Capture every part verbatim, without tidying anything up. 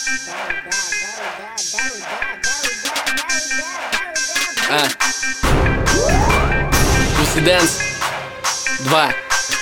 А. Pussy Dance два.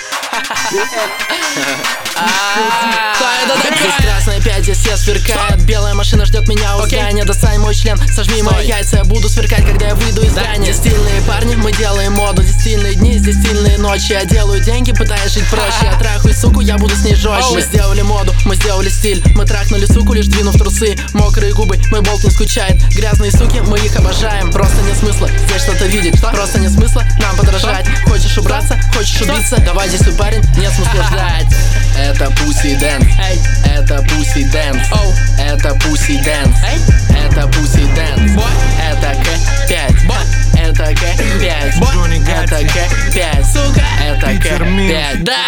Здесь красная пять, здесь свет сверкает. Белая машина ждет меня у здания. Достань мой член, сожми мои яйца. Я буду сверкать, когда я выйду из здания. Здесь стильные парни, мы делаем моду. Здесь стильные дни, здесь стильные ночи. Я делаю деньги, пытаюсь жить проще. Я трахаю суку, я буду с ней жестче. Мы сделали моду, мы сделали стиль. Мы трахнули суку, лишь двинув трусы. Мокрые губы, мой болт не скучает. Грязные суки, мы их обожаем. Просто нет смысла здесь что-то видеть. Просто нет смысла нам подражать. Хочешь убраться, хочешь убиться? Давай здесь, парень, нет смысла ждать. Это Pussy Dance, эй, это Pussy Dance, оу, это Pussy Dance, эй, это Pussy Dance, это К пять, это К пять, это К пять, сука, это К пять, да!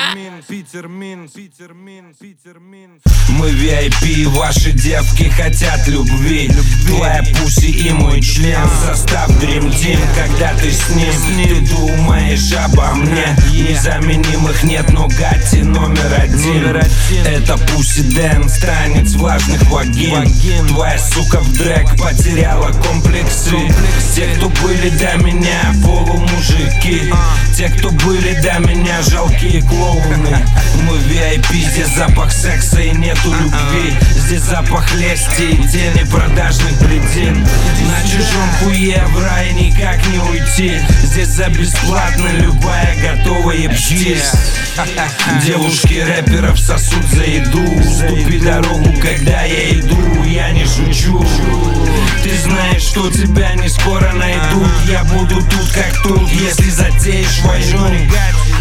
Мы ви ай пи, ваши девки хотят любви. Твоя пуси и мой член, состав Dream Team. Когда ты с ним, ты думаешь обо мне. Незаменимых нет, но Гатти номер один. Это Pussy Dance, танец влажных вагин. Твоя сука в дрэк потеряла комплексы. Те, кто были до меня, полумужики. Те, кто были до меня, жалкие клоуны. Мы ви ай пи, здесь запах секса и нету любви. Здесь запах лести и тени продажных бредин. На чужом хуе в рай никак не уйти. Здесь за бесплатно любая готова ебстись. Девушки рэперов сосут за еду. Уступи дорогу, когда я иду, я не шучу. Ты знаешь, что тебя не скоро найдут. Я буду тут как тут, если затеешь войну.